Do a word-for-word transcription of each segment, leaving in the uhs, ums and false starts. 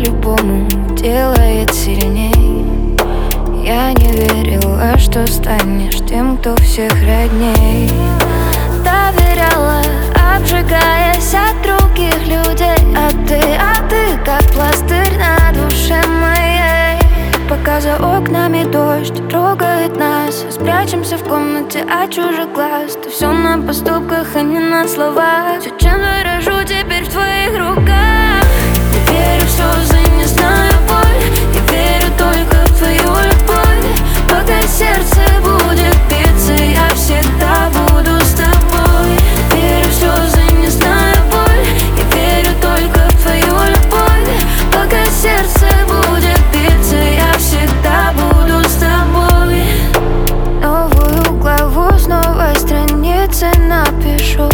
по-любому делает сильней. Я не верила, что станешь тем, кто всех родней. Доверяла, обжигаясь от других людей. А ты, а ты, как пластырь на душе моей. Пока за окнами дождь трогает нас, спрячемся в комнате от чужих глаз. Ты все на поступках, а не на словах. Все, чем дорожу, теперь в твоих руках. Я верю в слезы, не знаю боль. Я верю только в твою любовь. Пока сердце будет биться, я всегда буду с тобой. Верю в слезы, не знаю боль. Я верю только в твою любовь. Пока сердце будет биться, я всегда буду с тобой. Новую главу с новой страницы напишу.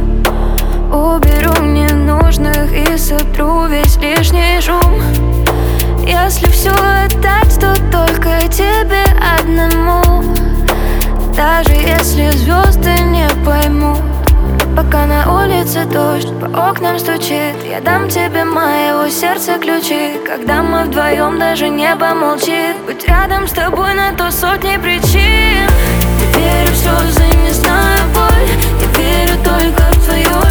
Уберу ненужных и сотру весь лишний шум. Если все отдать, то только тебе одному. Даже если звезды не поймут. Пока на улице дождь по окнам стучит, я дам тебе моего сердца ключи. Когда мы вдвоем, даже небо молчит. Быть рядом с тобой на то сотни причин. Я верю в слезы, не знаю боль. Я верю только в твою